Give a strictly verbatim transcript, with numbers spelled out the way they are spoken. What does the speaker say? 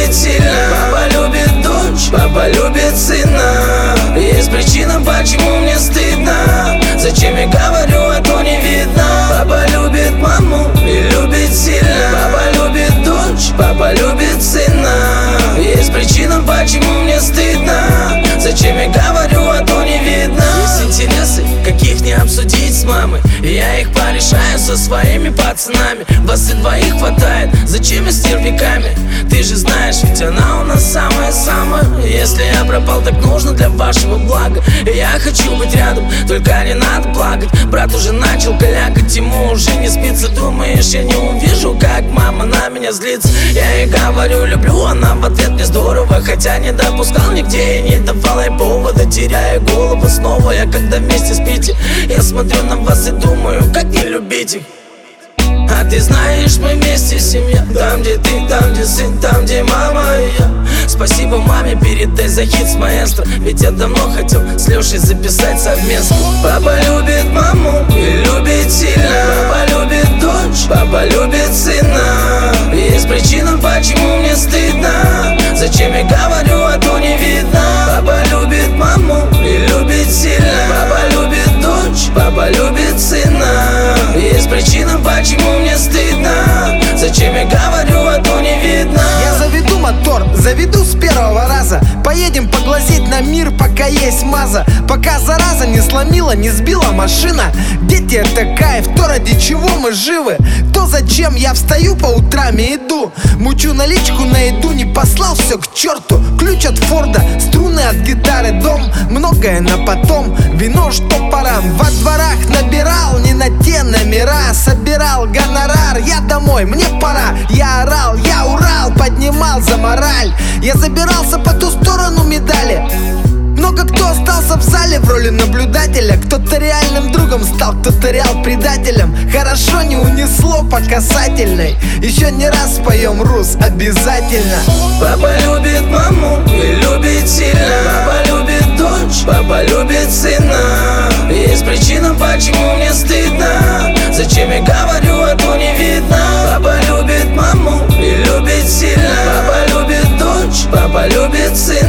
любит сильно. Папа любит дочь, папа любит сына. Есть причина, почему мне стыдно. Зачем я говорю, а то не видно. Папа любит маму и любит сильно. Папа любит дочь, папа любит сына. Есть причина, почему мне стыдно. Зачем я говорю, а то не видно. Есть интересы, каких не обсудить с мамой. И я их порешаю со своими пацанами. Вас и двоих хватает, зачем я с нервиками? Ты же знаешь, ведь она у нас самая-самая. Если я пропал, так нужно для вашего блага. И я хочу быть рядом, только не надо плакать. Брат уже начал калякать, ему уже не спится. Думаешь, я не увижу, как мама на меня злится? Я ей говорю, люблю, она в ответ мне здорово. Хотя не допускал нигде и не давал ей повода. Теряю голову снова я, когда вместе спите. Я смотрю на вас и думаю, как не любить их. А ты знаешь, мы вместе семья. Там, где ты, там, где сын, там, где мама и я. Спасибо маме, передай за хит с маэстро. Ведь я давно хотел с Лешей записать совместно. Папа любит маму и любит сильно. Папа любит дочь, папа любит сына. Есть причина, почему мне стыдно. Зачем я говорю, а то не видно. Папа любит маму и любит сильно. Папа любит дочь, папа любит сына. Есть причина, почему мне стыдно. Зачем я говорю, а то не видно. Я заведу мотор, заведу с первого раза. Поедем поглазеть на мир, пока есть маза. Пока зараза не сломила, не сбила машина. Дети — это кайф, то ради чего мы живы. То зачем я встаю по утрам и иду. Мучу наличку на еду, не послал все к черту. Ключ от Форда, струны от гитары, дом. Многое на потом, вино штопором. Во дворах набирал не на те номера. Собирал гонорар, я домой, мне пора. Я орал, я Урал, поднимал за мораль. Я забирался по ту сторону медали. Много кто остался в зале в роли наблюдателя. Кто-то реальным другом стал, кто-то реал предателем. Хорошо не унесло по касательной. Еще не раз споем рус, обязательно. Папа любит маму и любит сильно. Папа любит дочь, папа любит сына. Есть причина, почему мне стыдно. Зачем я говорю, а то не видно. Папа любит маму и любит сильно. Папа любит дочь, папа любит сына.